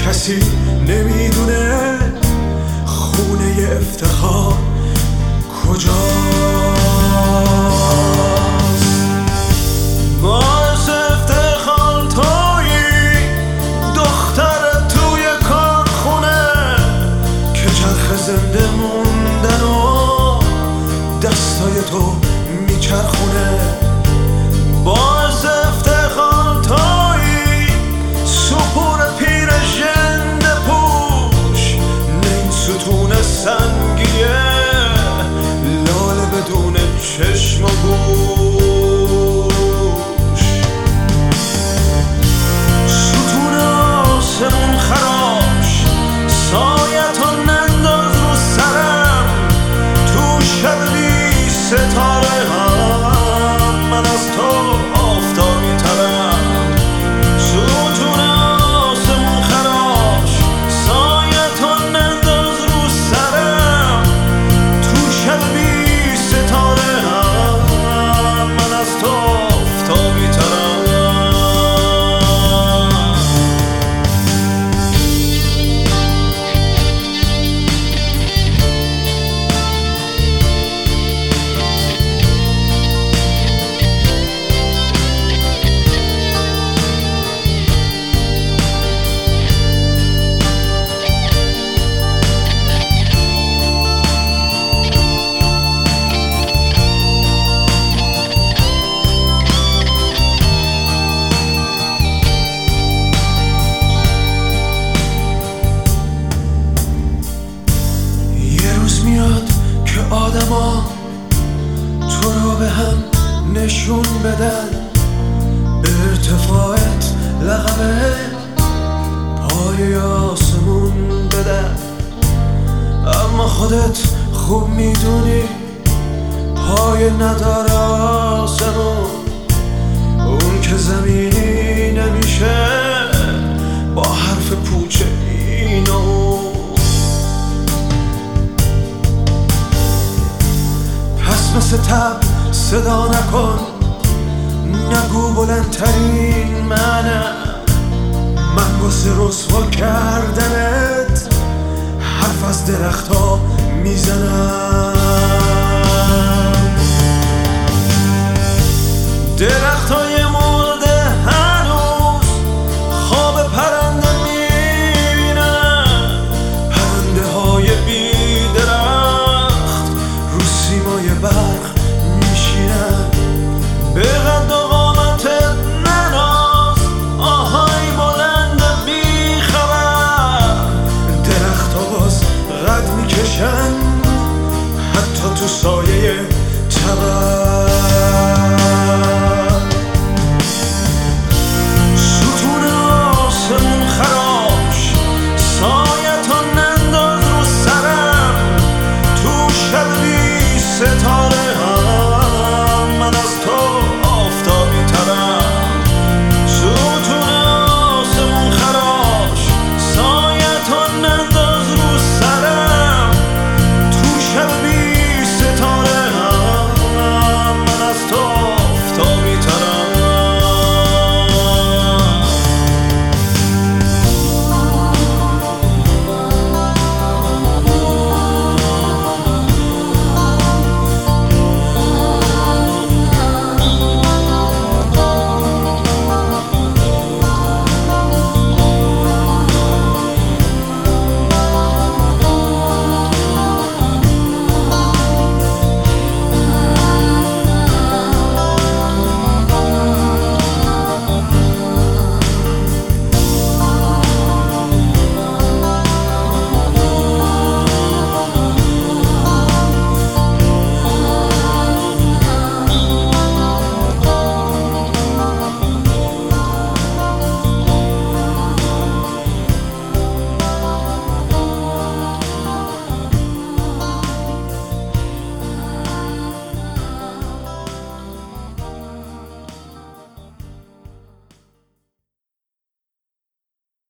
کسی نمیدونه خونه افتخار کجاست. باعث افتخار تویی دختر توی کارخونه که چرخ زنده موندن و دستای تو میچرخونه. باعث افتخار تویی سپور پیر ژنده پوش نین ستون سنگیه لاله بدون چشم و گوش. ستون آسمون خراش سایتو ننداز رو سرم تو شب بی ستاره هم من از تو آفتابی ترم. ستون آسمون خراش سایتو ننداز رو سرم تو شب بی ستاره هم من از تو آفتابی ترم. میاد که آدما تو رو به هم نشون بدن. ارتفاعت لقب پای آسمون بدن، اما خودت خوب میدونی پای نداره آسمون. اون که زمینی نمیشه با حرف پوچ اینو. مثل تب صدا نکن، نگو بلندترین من واسه رسوا کردنت حرف از درخت ها میزنم. درخت های